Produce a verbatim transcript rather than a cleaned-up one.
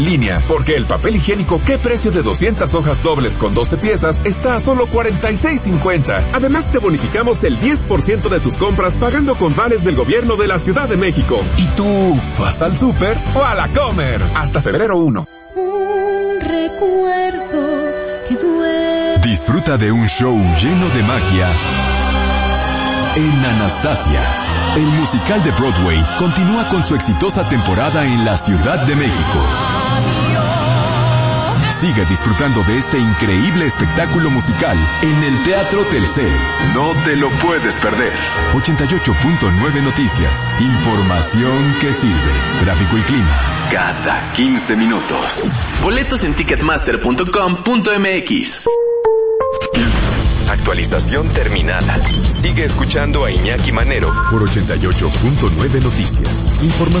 línea, porque el papel higiénico ¿Qué precio de doscientas hojas dobles con doce piezas está a solo cuarenta y seis cincuenta? Además te bonificamos el diez por ciento de tus compras pagando con vales del gobierno de la Ciudad de México. ¿Y tú vas al súper o a la Comer? Hasta febrero primero. Un recuerdo que duele. Disfruta de un show lleno de magia en Anastasia. El musical de Broadway continúa con su exitosa temporada en la Ciudad de México. Sigue disfrutando de este increíble espectáculo musical en el Teatro Telcel. No te lo puedes perder. ochenta y ocho punto nueve Noticias. Información que sirve. Tráfico y clima cada quince minutos. Boletos en ticketmaster punto com punto m x. Actualización terminada. Sigue escuchando a Iñaki Manero por ochenta y ocho punto nueve Noticias. Información